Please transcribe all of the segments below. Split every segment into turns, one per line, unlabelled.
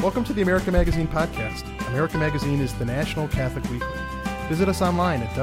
Welcome to the America Magazine podcast. America Magazine is the national Catholic weekly. Visit us online at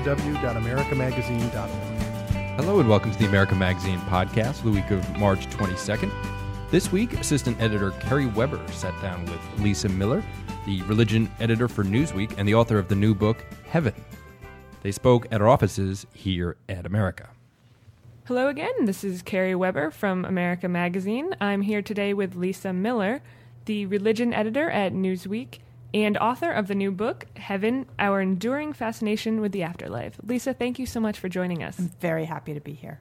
www.americamagazine.org.
Hello and welcome to the America Magazine podcast for the week of March 22nd. This week, assistant editor Kerry Weber sat down with Lisa Miller, the religion editor for Newsweek and the author of the new book, Heaven. They spoke at our offices here at America.
Hello again, this is Kerry Weber from America Magazine. I'm here today with Lisa Miller, the religion editor at Newsweek and author of the new book, Heaven, Our Enduring Fascination with the Afterlife. Lisa, thank you so much for joining us.
I'm very happy to be here.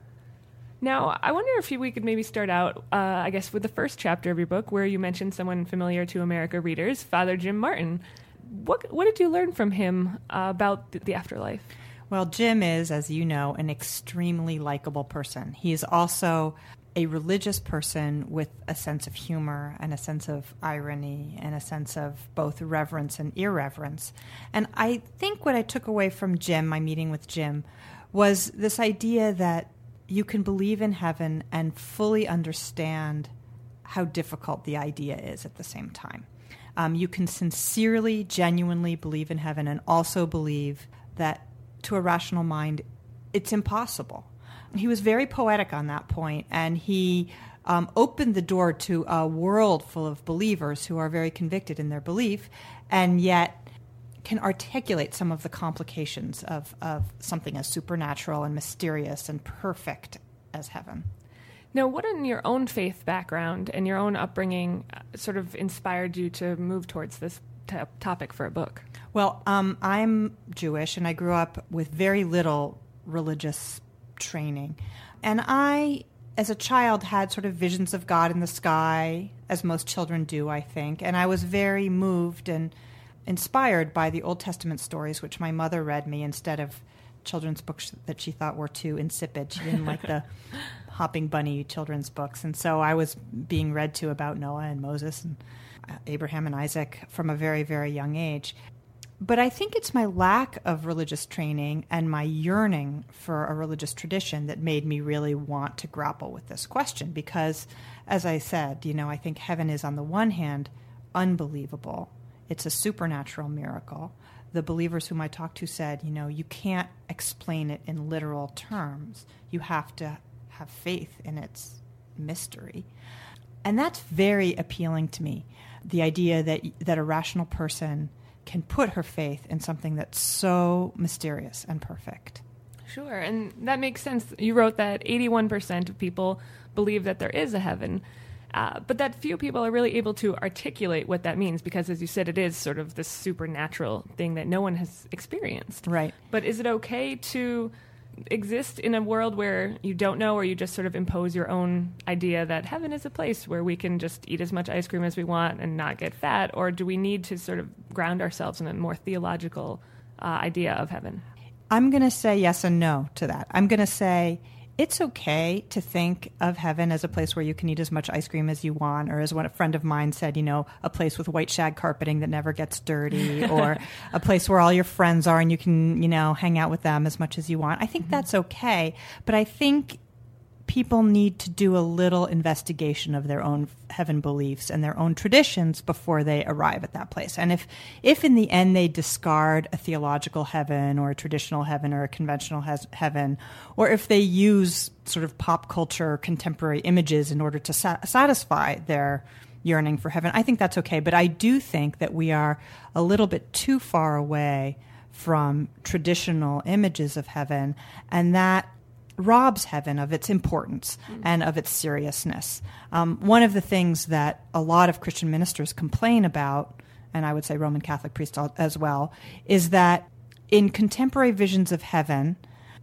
Now, I wonder if we could maybe start out, with the first chapter of your book, where you mentioned someone familiar to America readers, Father Jim Martin. What did you learn from him about the afterlife?
Well, Jim is, as you know, an extremely likable person. He is also a religious person with a sense of humor and a sense of irony and a sense of both reverence and irreverence. And I think what I took away from Jim, my meeting with Jim, was this idea that you can believe in heaven and fully understand how difficult the idea is at the same time. You can sincerely, genuinely believe in heaven and also believe that to a rational mind, it's impossible. He was very poetic on that point, and he opened the door to a world full of believers who are very convicted in their belief and yet can articulate some of the complications of something as supernatural and mysterious and perfect as heaven.
Now, what in your own faith background and your own upbringing sort of inspired you to move towards this topic for a book?
Well, I'm Jewish, and I grew up with very little religious training. And I, as a child, had sort of visions of God in the sky, as most children do, I think. And I was very moved and inspired by the Old Testament stories, which my mother read me instead of children's books that she thought were too insipid. She didn't like the Hopping Bunny children's books. And so I was being read to about Noah and Moses and Abraham and Isaac from a very, very young age. But I think it's my lack of religious training and my yearning for a religious tradition that made me really want to grapple with this question. Because, as I said, I think heaven is, on the one hand, unbelievable. It's a supernatural miracle. The believers whom I talked to said, you can't explain it in literal terms. You have to have faith in its mystery. And that's very appealing to me, the idea that a rational person can put her faith in something that's so mysterious and perfect.
Sure, and that makes sense. You wrote that 81% of people believe that there is a heaven, but that few people are really able to articulate what that means because, as you said, it is sort of this supernatural thing that no one has experienced.
Right.
But is it okay to exist in a world where you don't know, or you just sort of impose your own idea that heaven is a place where we can just eat as much ice cream as we want and not get fat? Or do we need to sort of ground ourselves in a more theological idea of heaven?
I'm going to say yes and no to that. I'm going to say it's okay to think of heaven as a place where you can eat as much ice cream as you want, or as a friend of mine said, a place with white shag carpeting that never gets dirty, or a place where all your friends are and you can, hang out with them as much as you want. I think that's okay, but I think people need to do a little investigation of their own heaven beliefs and their own traditions before they arrive at that place. And if in the end they discard a theological heaven or a traditional heaven or a conventional heaven, or if they use sort of pop culture contemporary images in order to satisfy their yearning for heaven, I think that's okay. But I do think that we are a little bit too far away from traditional images of heaven, and that robs heaven of its importance and of its seriousness. One of the things that a lot of Christian ministers complain about, and I would say Roman Catholic priests as well, is that in contemporary visions of heaven,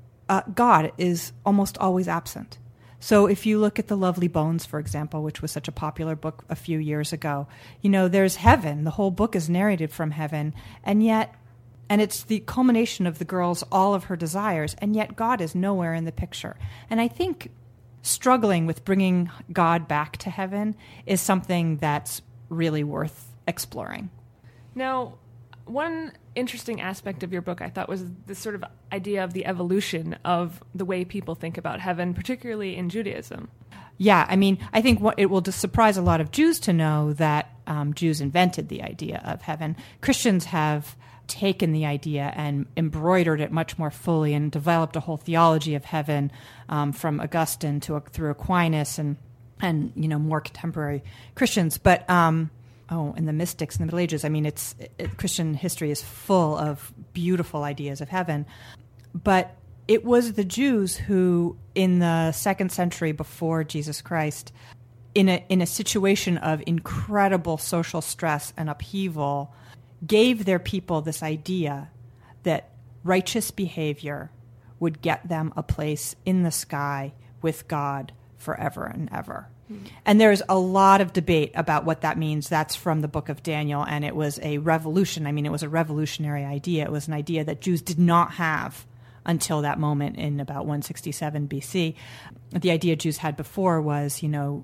God is almost always absent. So if you look at The Lovely Bones, for example, which was such a popular book a few years ago, there's heaven. The whole book is narrated from heaven, and it's the culmination of the girl's all of her desires, and yet God is nowhere in the picture. And I think struggling with bringing God back to heaven is something that's really worth exploring.
Now, one interesting aspect of your book, I thought, was this sort of idea of the evolution of the way people think about heaven, particularly in Judaism.
Yeah, I mean, I think it will just surprise a lot of Jews to know that Jews invented the idea of heaven. Christians have taken the idea and embroidered it much more fully and developed a whole theology of heaven from Augustine through Aquinas and more contemporary Christians. But and the mystics in the Middle Ages. I mean, Christian history is full of beautiful ideas of heaven. But it was the Jews who, in the 2nd century before Jesus Christ, in a situation of incredible social stress and upheaval, gave their people this idea that righteous behavior would get them a place in the sky with God forever and ever. And there's a lot of debate about what that means. That's from the book of Daniel, and it was a revolution. I mean, it was a revolutionary idea. It was an idea that Jews did not have until that moment in about 167 BC. The idea Jews had before was,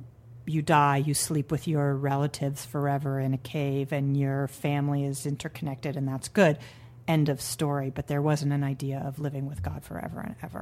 you die, you sleep with your relatives forever in a cave, and your family is interconnected, and that's good. End of story. But there wasn't an idea of living with God forever and ever.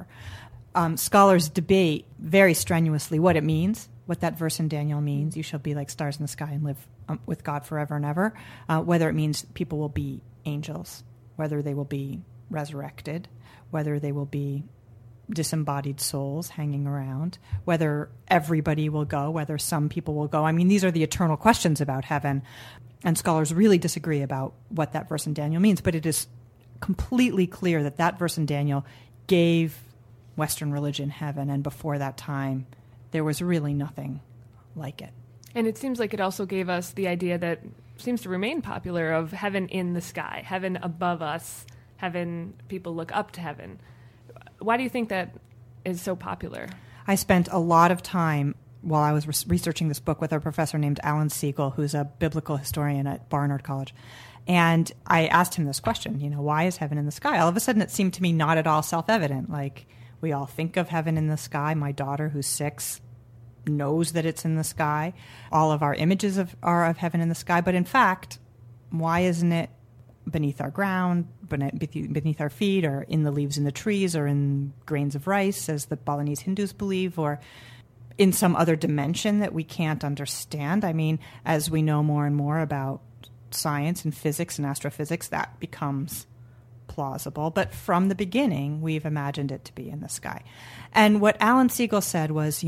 Scholars debate very strenuously what it means, what that verse in Daniel means. You shall be like stars in the sky and live with God forever and ever. Whether it means people will be angels, whether they will be resurrected, whether they will be disembodied souls hanging around, whether everybody will go, whether some people will go. I mean, these are the eternal questions about heaven, and scholars really disagree about what that verse in Daniel means, but it is completely clear that that verse in Daniel gave Western religion heaven, and before that time, there was really nothing like it.
And it seems like it also gave us the idea that seems to remain popular of heaven in the sky, heaven above us, heaven, people look up to heaven. Why do you think that is so popular?
I spent a lot of time while I was researching this book with a professor named Alan Siegel, who's a biblical historian at Barnard College. And I asked him this question, why is heaven in the sky? All of a sudden it seemed to me not at all self-evident. Like, we all think of heaven in the sky. My daughter, who's 6, knows that it's in the sky. All of our images are of heaven in the sky. But in fact, why isn't it beneath our ground, beneath our feet, or in the leaves in the trees, or in grains of rice, as the Balinese Hindus believe, or in some other dimension that we can't understand? I mean, as we know more and more about science and physics and astrophysics, that becomes plausible. But from the beginning, we've imagined it to be in the sky. And what Alan Siegel said was,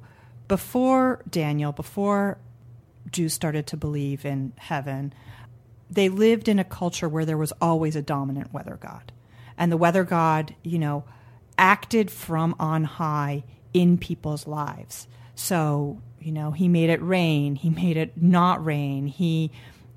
before Daniel, before Jews started to believe in heaven, they lived in a culture where there was always a dominant weather god. And the weather god, acted from on high in people's lives. So, he made it rain, he made it not rain, he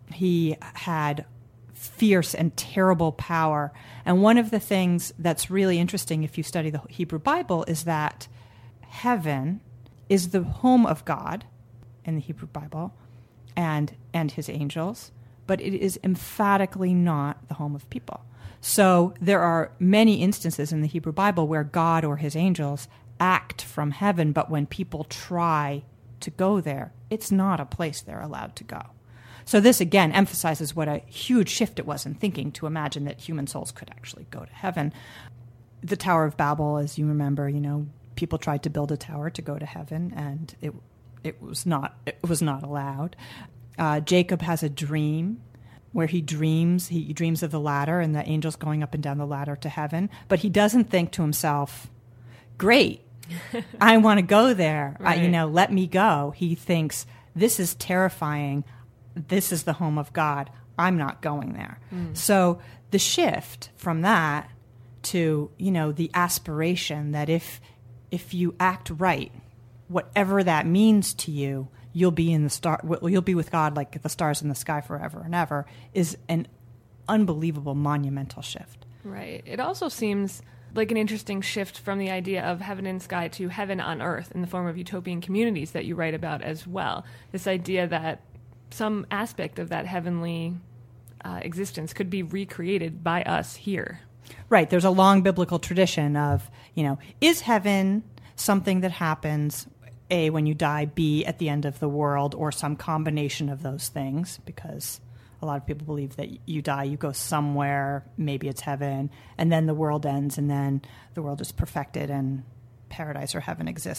had fierce and terrible power. And one of the things that's really interesting if you study the Hebrew Bible is that heaven is the home of God in the Hebrew Bible and his angels, but it is emphatically not the home of people. So there are many instances in the Hebrew Bible where God or his angels act from heaven, but when people try to go there, it's not a place they're allowed to go. So this, again, emphasizes what a huge shift it was in thinking to imagine that human souls could actually go to heaven. The Tower of Babel, as you remember, people tried to build a tower to go to heaven, and it was not allowed. Jacob has a dream where he dreams of the ladder and the angels going up and down the ladder to heaven, but he doesn't think to himself, great, I want to go there, right. Let me go. He thinks, this is terrifying, this is the home of God, I'm not going there. So the shift from that to, the aspiration that if you act right, whatever that means to you, you'll be you'll be with God like the stars in the sky forever and ever, is an unbelievable monumental shift.
Right. It also seems like an interesting shift from the idea of heaven and sky to heaven on earth in the form of utopian communities that you write about as well. This idea that some aspect of that heavenly existence could be recreated by us here.
Right. There's a long biblical tradition of, is heaven something that happens, A, when you die, B, at the end of the world, or some combination of those things, because a lot of people believe that you die, you go somewhere, maybe it's heaven, and then the world ends, and then the world is perfected, and paradise or heaven exists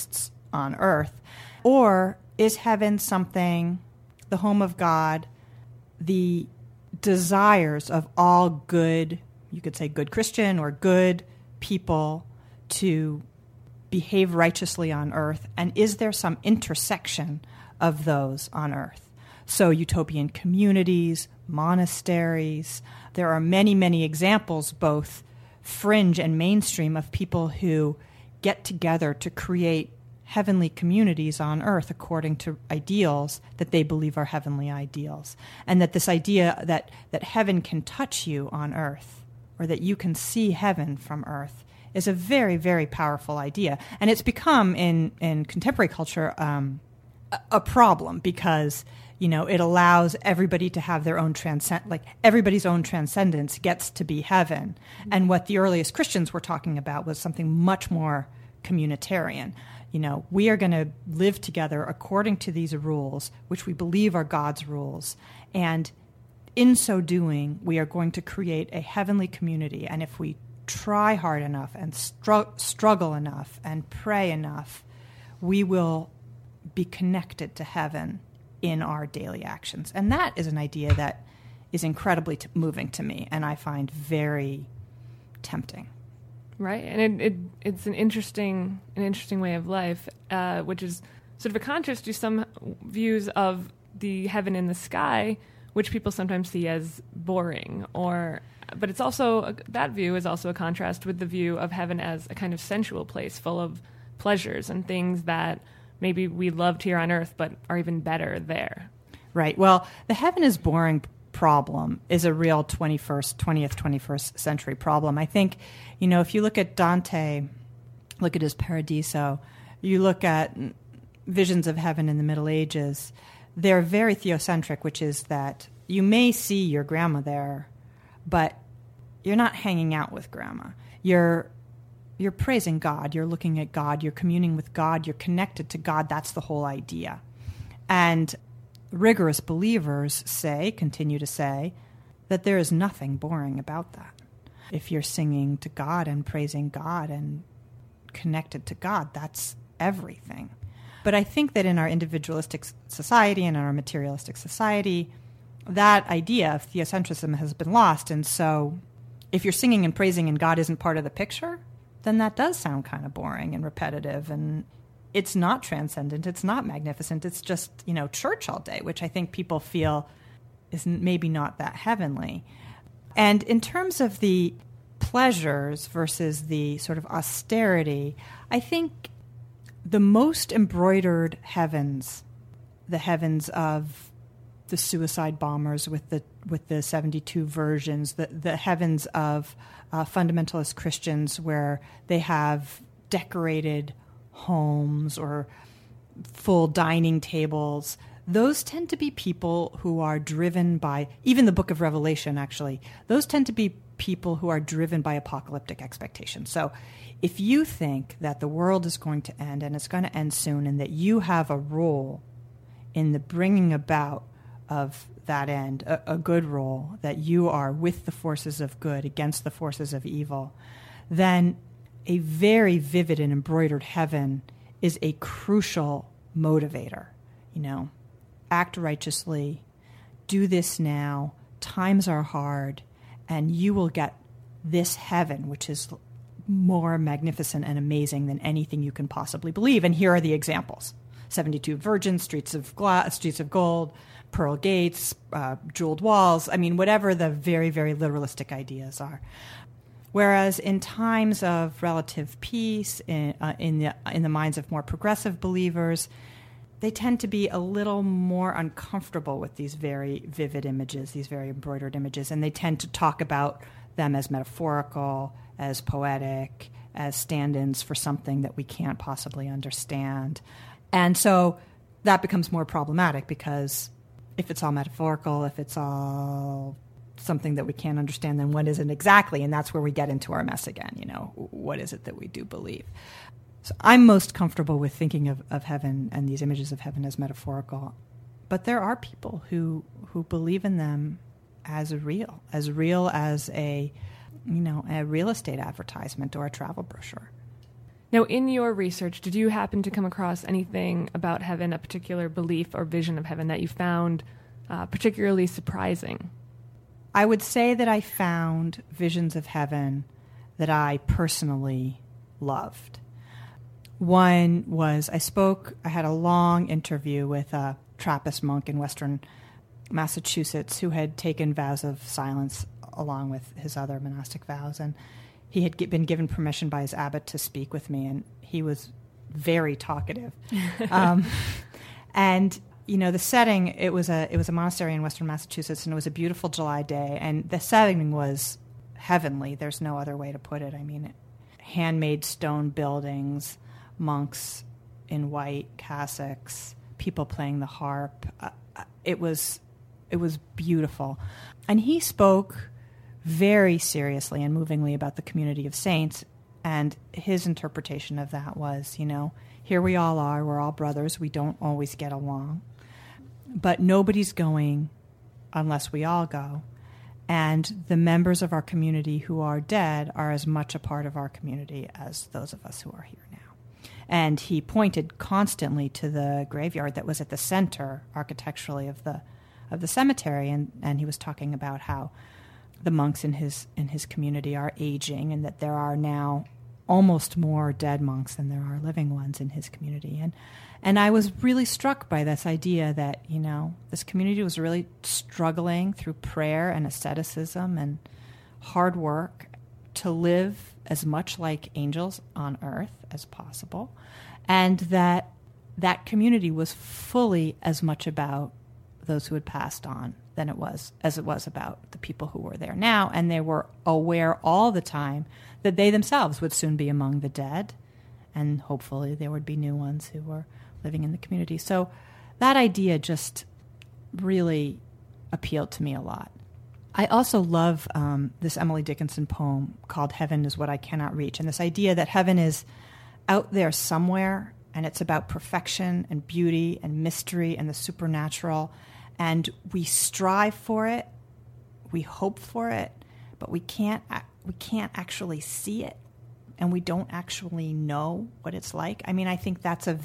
on earth? Or is heaven something, the home of God, the desires of all good, you could say good Christian or good people to behave righteously on earth? And is there some intersection of those on earth? So utopian communities, monasteries, there are many, many examples, both fringe and mainstream, of people who get together to create heavenly communities on earth according to ideals that they believe are heavenly ideals. And that this idea that heaven can touch you on earth, or that you can see heaven from earth, is a very, very powerful idea. And it's become, in contemporary culture, a problem, because it allows everybody to have their own everybody's own transcendence gets to be heaven. And what the earliest Christians were talking about was something much more communitarian. We are going to live together according to these rules, which we believe are God's rules. And in so doing, we are going to create a heavenly community. And if we try hard enough and struggle enough and pray enough, we will be connected to heaven in our daily actions. And that is an idea that is incredibly moving to me, and I find very tempting.
Right, and it's an interesting way of life, which is sort of a contrast to some views of the heaven in the sky, which people sometimes see as boring. But it's also, that view is also a contrast with the view of heaven as a kind of sensual place full of pleasures and things that maybe we loved here on earth but are even better there.
Right. Well, the heaven is boring problem is a real 21st century problem. I think, if you look at Dante, look at his Paradiso, you look at visions of heaven in the Middle Ages, they're very theocentric, which is that you may see your grandma there, but you're not hanging out with grandma. You're praising God, you're looking at God, you're communing with God, you're connected to God. That's the whole idea. And rigorous believers continue to say, that there is nothing boring about that. If you're singing to God and praising God and connected to God, that's everything. But I think that in our individualistic society and in our materialistic society, that idea of theocentrism has been lost. And so if you're singing and praising and God isn't part of the picture, then that does sound kind of boring and repetitive, and it's not transcendent, it's not magnificent, it's just, church all day, which I think people feel is maybe not that heavenly. And in terms of the pleasures versus the sort of austerity, I think the most embroidered heavens, the heavens of the suicide bombers with the 72 versions, the heavens of fundamentalist Christians where they have decorated homes or full dining tables, those tend to be people who are driven by, even the book of Revelation actually, those tend to be people who are driven by apocalyptic expectations. So if you think that the world is going to end and it's going to end soon and that you have a role in the bringing about of that end, a good role, that you are with the forces of good against the forces of evil, then a very vivid and embroidered heaven is a crucial motivator. Act righteously, do this now, times are hard, and you will get this heaven, which is more magnificent and amazing than anything you can possibly believe. And here are the examples. 72 virgins, streets of gold, pearl gates, jeweled walls. I mean, whatever the very, very literalistic ideas are. Whereas in times of relative peace, in the minds of more progressive believers, they tend to be a little more uncomfortable with these very vivid images, these very embroidered images, and they tend to talk about them as metaphorical, as poetic, as stand-ins for something that we can't possibly understand. And so that becomes more problematic, because if it's all metaphorical, if it's all something that we can't understand, then what is it exactly? And that's where we get into our mess again. What is it that we do believe? So I'm most comfortable with thinking of heaven and these images of heaven as metaphorical. But there are people who believe in them as real as a real estate advertisement or a travel brochure.
Now, in your research, did you happen to come across anything about heaven, a particular belief or vision of heaven that you found particularly surprising?
I would say that I found visions of heaven that I personally loved. One was I had a long interview with a Trappist monk in Western Massachusetts who had taken vows of silence along with his other monastic vows, and he had been given permission by his abbot to speak with me, and he was very talkative. And the setting, it was a monastery in Western Massachusetts, and it was a beautiful July day, and the setting was heavenly. There's no other way to put it. I mean, handmade stone buildings, monks in white cassocks, people playing the harp. It was beautiful. And he spoke very seriously and movingly about the community of saints, and his interpretation of that was, here we all are, we're all brothers, we don't always get along, but nobody's going unless we all go. And the members of our community who are dead are as much a part of our community as those of us who are here now. And he pointed constantly to the graveyard that was at the center architecturally of the cemetery, and he was talking about how the monks in his community are aging, and that there are now almost more dead monks than there are living ones in his community. And I was really struck by this idea that, this community was really struggling through prayer and asceticism and hard work to live as much like angels on earth as possible, and that community was fully as much about those who had passed on than it was about the people who were there now. And they were aware all the time that they themselves would soon be among the dead, and hopefully there would be new ones who were living in the community. So that idea just really appealed to me a lot. I also love this Emily Dickinson poem called Heaven is What I Cannot Reach, and this idea that heaven is out there somewhere, and it's about perfection and beauty and mystery and the supernatural, and we strive for it, we hope for it, but we can't actually see it, and we don't actually know what it's like. I mean, I think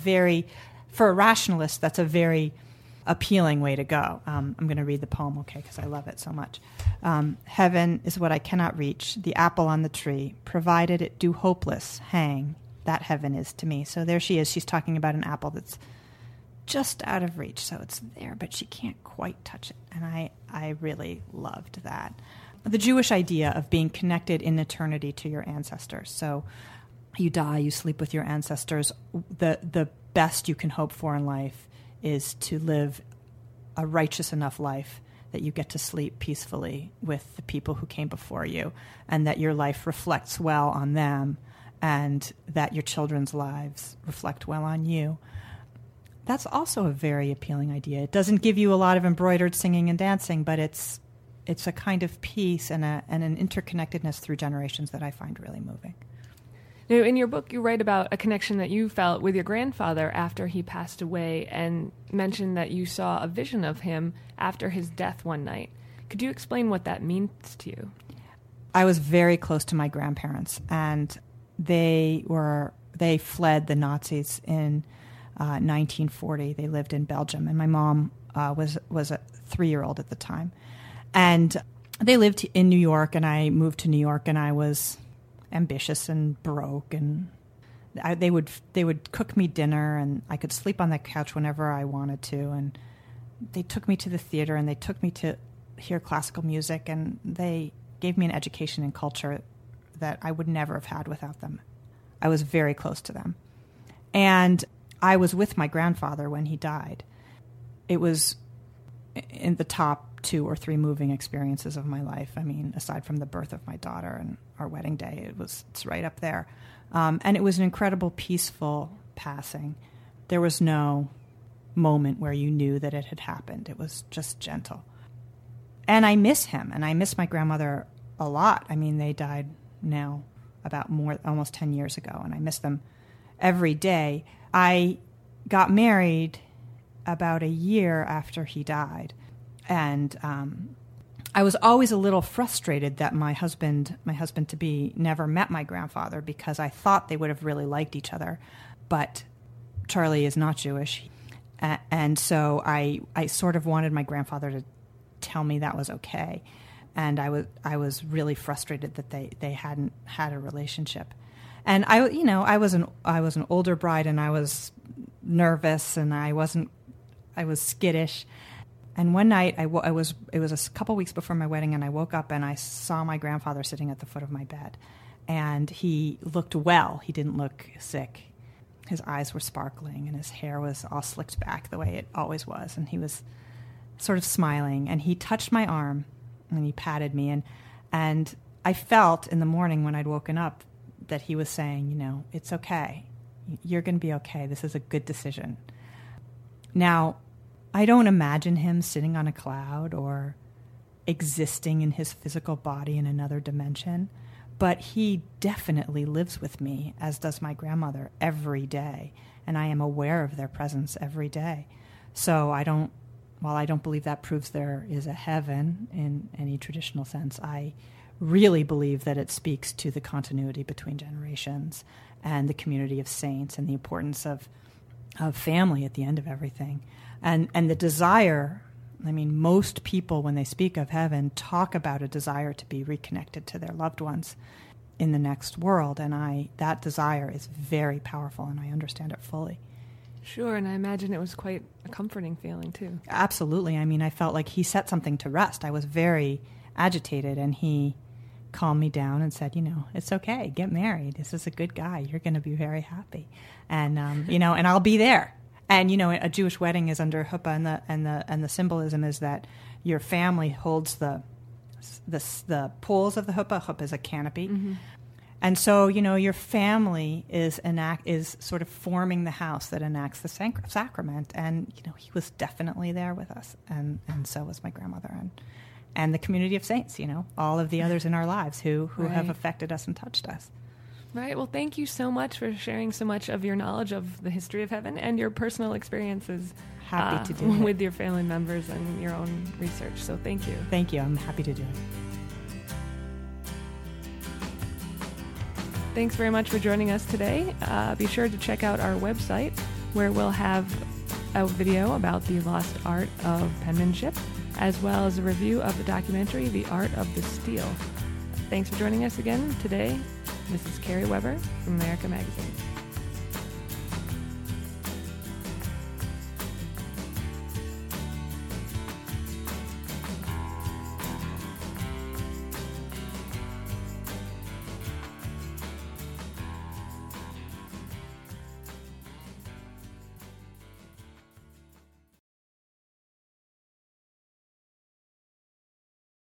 for a rationalist, that's a very appealing way to go. I'm going to read the poem, okay, because I love it so much. Heaven is what I cannot reach, the apple on the tree, provided it do hopeless hang, that heaven is to me. So there she is. She's talking about an apple that's just out of reach, so it's there, but she can't quite touch it. And I really loved that. The Jewish idea of being connected in eternity to your ancestors. So you die, you sleep with your ancestors. The best you can hope for in life is to live a righteous enough life that you get to sleep peacefully with the people who came before you, and that your life reflects well on them, and that your children's lives reflect well on you. That's also a very appealing idea. It doesn't give you a lot of embroidered singing and dancing, but it's a kind of peace and an interconnectedness through generations that I find really moving.
Now, in your book, you write about a connection that you felt with your grandfather after he passed away, and mentioned that you saw a vision of him after his death one night. Could you explain what that means to you?
I was very close to my grandparents, and they fled the Nazis in 1940. They lived in Belgium, and my mom was a 3-year-old at the time. And they lived in New York, and I moved to New York, and I was ambitious and broke, and they would cook me dinner, and I could sleep on the couch whenever I wanted to. And they took me to the theater, and they took me to hear classical music, and they gave me an education and culture that I would never have had without them. I was very close to them. And I was with my grandfather when he died. It was in the top 2 or 3 moving experiences of my life. I mean, aside from the birth of my daughter and our wedding day, it's right up there. And it was an incredible, peaceful passing. There was no moment where you knew that it had happened. It was just gentle. And I miss him, and I miss my grandmother a lot. I mean, they died now about almost 10 years ago, and I miss them every day. I got married about a year after he died, and I was always a little frustrated that my husband to be never met my grandfather, because I thought they would have really liked each other. But Charlie is not Jewish. And so I sort of wanted my grandfather to tell me that was okay. And I was really frustrated that they hadn't had a relationship. And I was an older bride, and I was nervous, and I was skittish. And one night it was a couple weeks before my wedding, and I woke up and I saw my grandfather sitting at the foot of my bed. And he looked well. He didn't look sick. His eyes were sparkling, and his hair was all slicked back the way it always was. And he was sort of smiling, and he touched my arm, and he patted me. And I felt in the morning when I'd woken up that he was saying, it's okay. You're going to be okay. This is a good decision. Now, I don't imagine him sitting on a cloud or existing in his physical body in another dimension, but he definitely lives with me, as does my grandmother, every day, and I am aware of their presence every day. So while I don't believe that proves there is a heaven in any traditional sense, I really believe that it speaks to the continuity between generations and the community of saints and the importance of family at the end of everything. And the desire, most people, when they speak of heaven, talk about a desire to be reconnected to their loved ones in the next world. And that desire is very powerful, and I understand it fully.
Sure, and I imagine it was quite a comforting feeling, too.
Absolutely. I felt like he set something to rest. I was very agitated, and he calmed me down and said, it's okay, get married. This is a good guy. You're going to be very happy. And, and I'll be there. And, a Jewish wedding is under huppah, and the symbolism is that your family holds the poles of the huppah. Huppah is a canopy. Mm-hmm. And so, your family is sort of forming the house that enacts the sacrament. And, he was definitely there with us. And so was my grandmother and the community of saints, all of the others in our lives who have affected us and touched us.
Right. Well, thank you so much for sharing so much of your knowledge of the history of heaven and your personal experiences
happy to do
with your family members and your own research. So thank you.
Thank you. I'm happy to do it.
Thanks very much for joining us today. Be sure to check out our website, where we'll have a video about the lost art of penmanship, as well as a review of the documentary, The Art of the Steel. Thanks for joining us again today. This is Carrie Weber from America Magazine.